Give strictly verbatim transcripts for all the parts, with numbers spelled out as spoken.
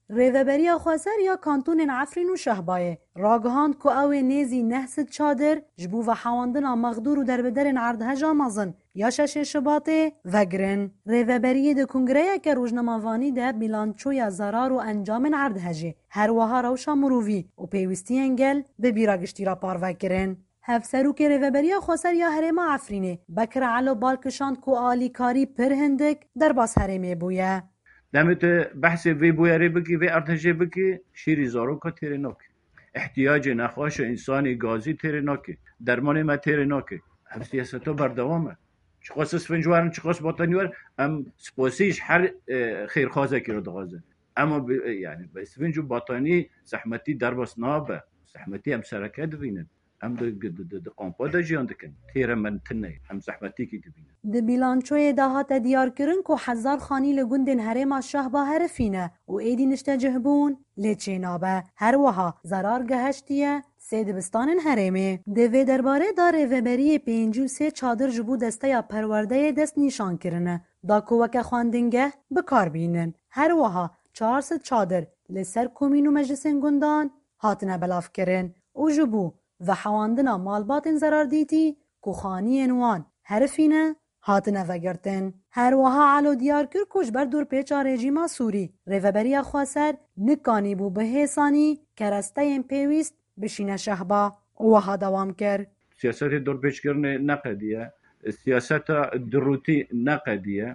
ریوبری خواسر یا کانتون عفرین و شهبایه راگهاند که او نیزی نهست چادر جبو و حواندنا مغدور و دربدرن عردهجا مزن یا شش شباطه وگرن. ریوبری ده کنگره که روزنامه‌وانی ده بیلانچوی زرار و انجام عردهجه هر وها روشا مرووی و پیوستی انگل به بیراگشتی را پار وگرن. هفسرو که ریوبری خواسر یا هرما عفرینه بکر علو بالکشاند که آلی کاری پر هندک در باس هرمه بویه. دمت بحث وی بویاری بکی وی ارتجه بکی شیری زارو که تیره ناکی احتیاج نخواش انسانی گازی تیره ناکی درمان ما تیره ناکی هم سیاستا بردوامه چقاس اسفنجوارن چقاس باطنیوار هم سپاسیش هر خیرخوازه که رو دغازه اما ب... یعنی به اسفنجو باطنی زحمتی در باس نابه زحمتی هم سرکه دوینن هم ده قامپا ده جیان دکن تیره من تنه هم زحمتی که دوینن ده بیلانچوی دهات دیار کرن که هزار خانی لگندن هرما شهبا هرفینه و ایدی نشته جهبون لیچه نابه هر وها زرار گهشتیه سه دبستان هرمه دوی درباره دا ریوبری پینجو سه چادر جبو دسته یا پرورده دست نیشان کرنه دا کوک خواندنگه بکار بینن هر وها چهارصد چادر لسر کومین و مجلسن گندان هاتنه بلاف کرن و جبو و حواندنا مالباتن زرار دیتی که خانی انوان هرفینه هاتنه وگرتن. هر وها علو دیار کر کش بر دور پیچا رژیما سوری ریوبری خواسر نکانی بو به حسانی کرسته این پیویست بشینه شهبا وها دوام کر. سیاست دور پیچ کرنه نقدیه سیاست دروتی نقدیه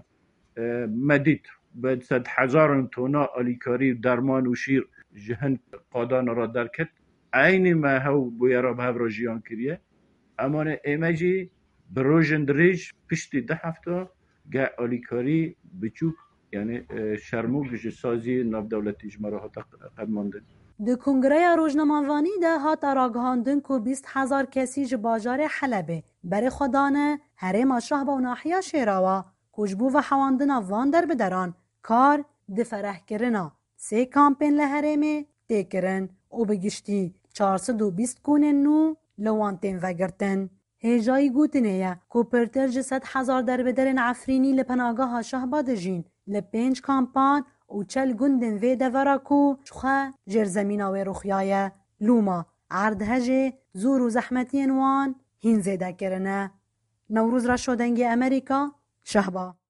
مدید به صد هزاران تونا آلیکاری درمان و شیر جهن قادان را درکت عین ما هو بویرا به هفرا جیان کریه اما ایمجی بروژن دریج پشتی ده هفته گه آلیکاری بچوک یعنی شرموگ سازی ناف دولتی جمعه ها قد مانده. ده کنگره روزنامه‌وانی ده هات راگهاندن که بیست هزار کسی جباجار حلبه بر خدانه هرما شهبه و ناحیه شیراوا کجبو و حواندن وان در بدران کار ده فرح کرنا سه کامپین لهرمه تکرن او بگشتی چهارصد و بیست کونن نو لوانتین وگرتن. هجایی گوتنه که پرتر جسد هزار در بدرن عفرینی لپناگاه شهبه دجین لپنج کامپان و چل گندن وی دورا کو چخه جر زمینه و رخیایه لوما عردهجه زور و زحمتی انوان هین زیده کرنه. نوروز را شدنگ امریکا شهبه